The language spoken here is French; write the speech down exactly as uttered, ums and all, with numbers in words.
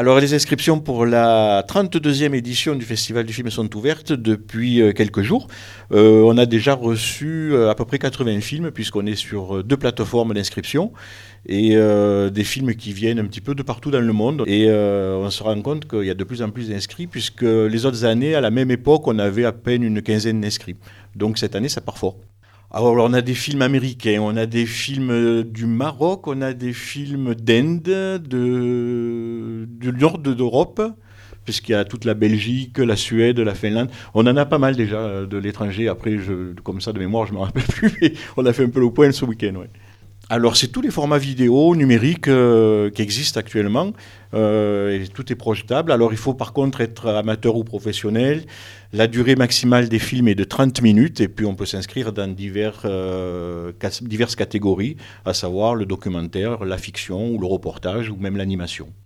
Alors, les inscriptions pour la trente-deuxième édition du Festival du film sont ouvertes depuis euh, quelques jours. Euh, on a déjà reçu euh, à peu près quatre-vingts films, puisqu'on est sur euh, deux plateformes d'inscription, et euh, des films qui viennent un petit peu de partout dans le monde. Et euh, on se rend compte qu'il y a de plus en plus d'inscrits, puisque les autres années, à la même époque, on avait à peine une quinzaine d'inscrits. Donc cette année, ça part fort. Alors, on a des films américains, on a des films du Maroc, on a des films d'Inde, de, du nord de l'Europe, puisqu'il y a toute la Belgique, la Suède, la Finlande. On en a pas mal déjà de l'étranger. Après, je, comme ça de mémoire, je ne me rappelle plus, mais on a fait un peu le point ce week-end. Ouais. Alors, c'est tous les formats vidéo numériques euh, qui existent actuellement. Euh, et tout est projetable. Alors, il faut par contre être amateur ou professionnel. La durée maximale des films est de trente minutes. Et puis, on peut s'inscrire dans divers, euh, diverses catégories, à savoir le documentaire, la fiction ou le reportage ou même l'animation.